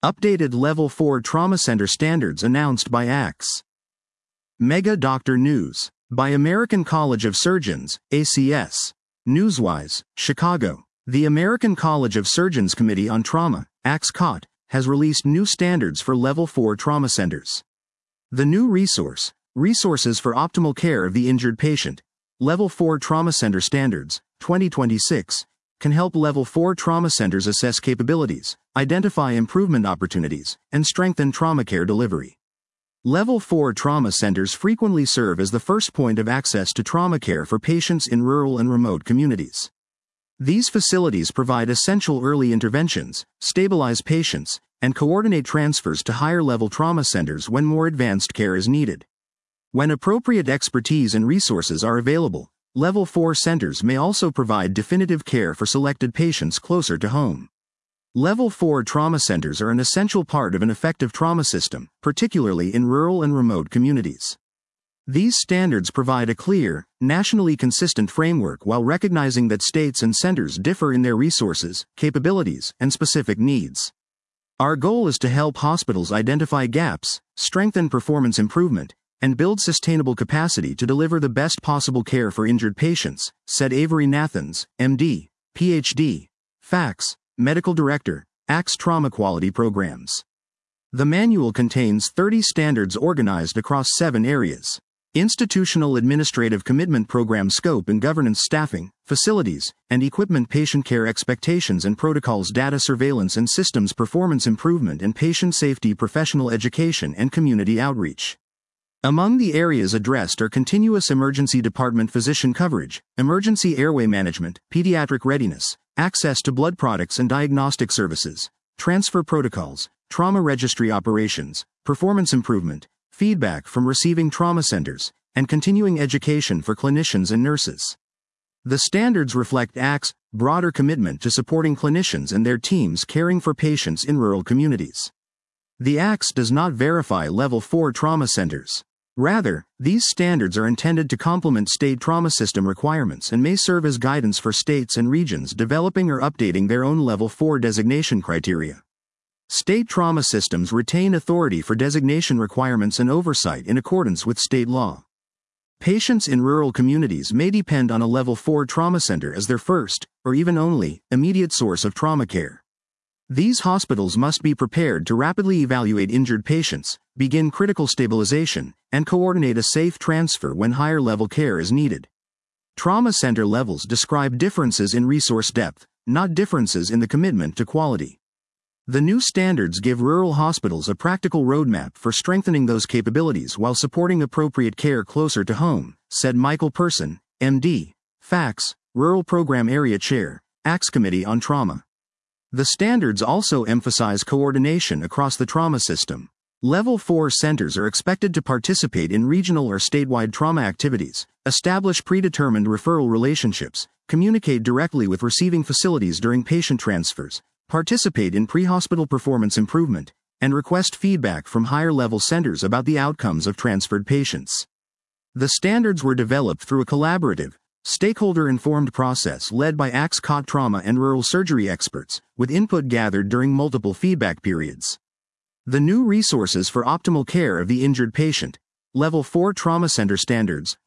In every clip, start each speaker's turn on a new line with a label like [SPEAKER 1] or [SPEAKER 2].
[SPEAKER 1] Updated Level 4 Trauma Center Standards announced by ACS. Mega Doctor News. By American College of Surgeons, ACS. Newswise, Chicago. The American College of Surgeons Committee on Trauma, ACS-COT, has released new standards for Level 4 trauma centers. The new resource, Resources for Optimal Care of the Injured Patient, Level 4 Trauma Center Standards, 2026, can help Level 4 trauma centers assess capabilities, identify improvement opportunities, and strengthen trauma care delivery. Level 4 trauma centers frequently serve as the first point of access to trauma care for patients in rural and remote communities. These facilities provide essential early interventions, stabilize patients, and coordinate transfers to higher-level trauma centers when more advanced care is needed. When appropriate expertise and resources are available, Level 4 centers may also provide definitive care for selected patients closer to home. Level 4 trauma centers are an essential part of an effective trauma system, particularly in rural and remote communities. These standards provide a clear, nationally consistent framework while recognizing that states and centers differ in their resources, capabilities, and specific needs. Our goal is to help hospitals identify gaps, strengthen performance improvement, and build sustainable capacity to deliver the best possible care for injured patients, said Avery Nathans, MD, PhD, FACS, Medical Director, ACS Trauma Quality Programs. The manual contains 30 standards organized across 7 areas: institutional administrative commitment, program scope and governance, staffing, facilities, and equipment, patient care expectations and protocols, data surveillance and systems, performance improvement and patient safety, professional education and community outreach. Among the areas addressed are continuous emergency department physician coverage, emergency airway management, pediatric readiness, access to blood products and diagnostic services, transfer protocols, trauma registry operations, performance improvement, feedback from receiving trauma centers, and continuing education for clinicians and nurses. The standards reflect ACS' broader commitment to supporting clinicians and their teams caring for patients in rural communities. The ACS does not verify Level 4 trauma centers. Rather, these standards are intended to complement state trauma system requirements and may serve as guidance for states and regions developing or updating their own Level 4 designation criteria. State trauma systems retain authority for designation requirements and oversight in accordance with state law. Patients in rural communities may depend on a Level 4 trauma center as their first, or even only, immediate source of trauma care. These hospitals must be prepared to rapidly evaluate injured patients, begin critical stabilization, and coordinate a safe transfer when higher-level care is needed. Trauma center levels describe differences in resource depth, not differences in the commitment to quality. The new standards give rural hospitals a practical roadmap for strengthening those capabilities while supporting appropriate care closer to home, said Michael Person, MD, FACS, Rural Program Area Chair, ACS Committee on Trauma. The standards also emphasize coordination across the trauma system. Level 4 centers are expected to participate in regional or statewide trauma activities, establish predetermined referral relationships, communicate directly with receiving facilities during patient transfers, participate in pre-hospital performance improvement, and request feedback from higher-level centers about the outcomes of transferred patients. The standards were developed through a collaborative, stakeholder-informed process led by ACS-COT trauma and rural surgery experts, with input gathered during multiple feedback periods. The new Resources for Optimal Care of the Injured Patient, Level 4 Trauma Center Standards,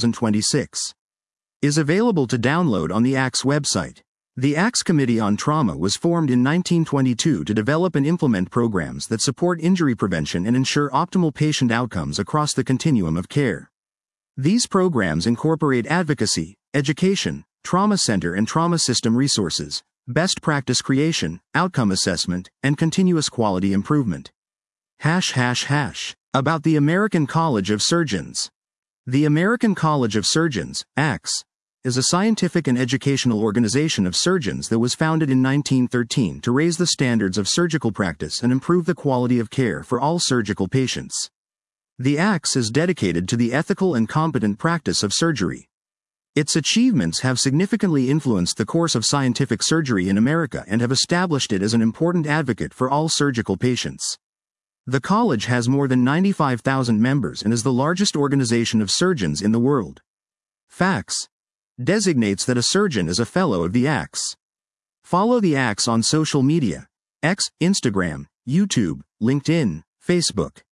[SPEAKER 1] 2026, is available to download on the ACS website. The ACS Committee on Trauma was formed in 1922 to develop and implement programs that support injury prevention and ensure optimal patient outcomes across the continuum of care. These programs incorporate advocacy, education, trauma center and trauma system resources, best practice creation, outcome assessment, and continuous quality improvement. About the American College of Surgeons. The American College of Surgeons, ACS, is a scientific and educational organization of surgeons that was founded in 1913 to raise the standards of surgical practice and improve the quality of care for all surgical patients. The ACS is dedicated to the ethical and competent practice of surgery. Its achievements have significantly influenced the course of scientific surgery in America and have established it as an important advocate for all surgical patients. The college has more than 95,000 members and is the largest organization of surgeons in the world. FACS designates that a surgeon is a fellow of the ACS. Follow the ACS on social media: X, Instagram, YouTube, LinkedIn, Facebook.